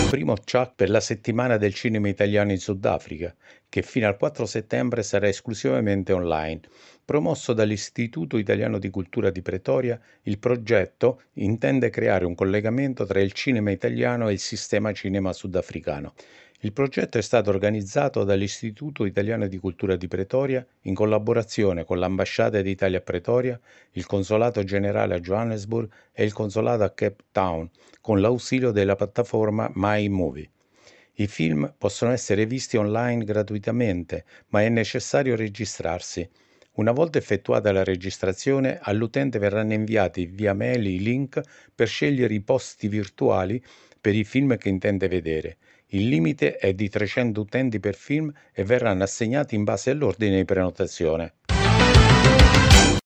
primo ciak per la settimana del cinema italiano in Sudafrica, che fino al 4 settembre sarà esclusivamente online. Promosso dall'Istituto Italiano di Cultura di Pretoria, il progetto intende creare un collegamento tra il cinema italiano e il sistema cinema sudafricano. Il progetto è stato organizzato dall'Istituto Italiano di Cultura di Pretoria in collaborazione con l'Ambasciata d'Italia a Pretoria, il Consolato Generale a Johannesburg e il Consolato a Cape Town, con l'ausilio della piattaforma MyMovie. I film possono essere visti online gratuitamente, ma è necessario registrarsi. Una volta effettuata la registrazione, all'utente verranno inviati via mail i link per scegliere i posti virtuali per i film che intende vedere. Il limite è di 300 utenti per film e verranno assegnati in base all'ordine di prenotazione.